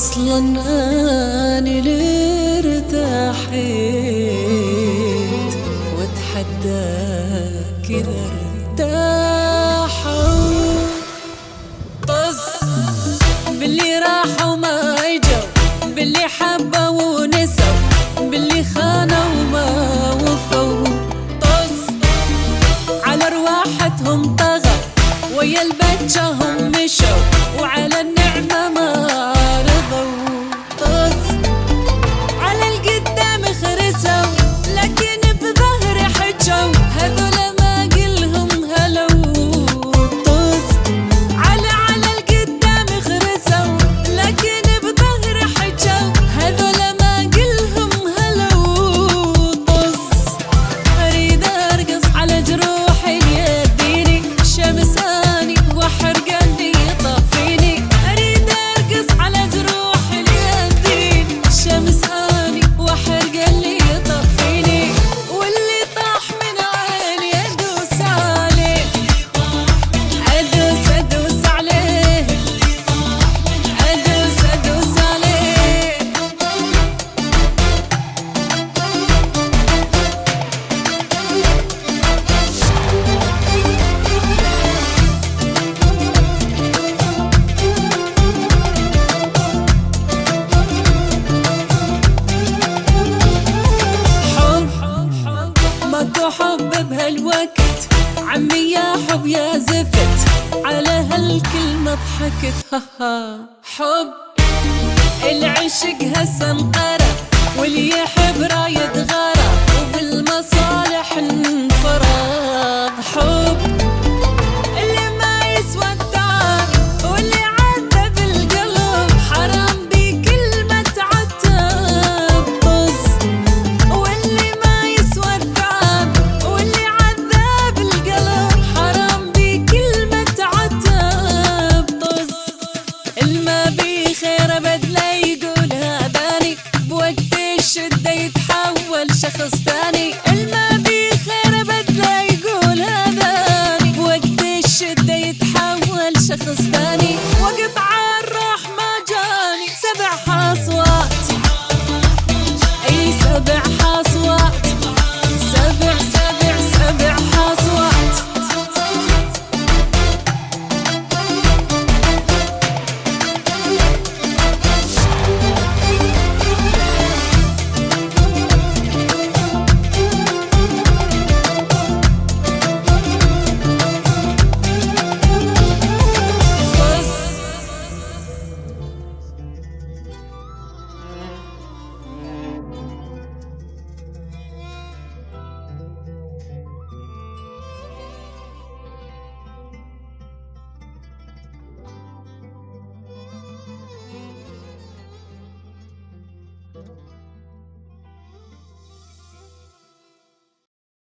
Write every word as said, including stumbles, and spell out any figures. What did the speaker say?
اصلا اني اللي ارتاحيت واتحداك اذا ارتاحوا. طز باللي راحوا وما اجوا، باللي حبوا ونسوا، باللي خانوا وما وفوا. طز على رواحتهم طغوا، ويا البجة هم مشوا، وعلى النعمة ما رضوا. طز على القدام خرسوا، لكن بظهري حجوا، هذول ما قلهم هلو. طز على على القدام خرسوا، لكن بظهري حجوا، هذول ما قلهم هلو. طز اريد ارقص على جروحي يديني شمساني واحرق اللي يطفيني. اريد ارقص على جروحي اليدين شمساني واحرق اللي يطفيني. واللي طاح من عيني ادوس عليه، ادوس ادوس عليه، ادوس ادوس عليه. ماكو حب بهالوقت عمي، يا حب يا زفت، على هالكلمة ضحكت. هاها حب العشق هسه انقرب، واللي يحب رايد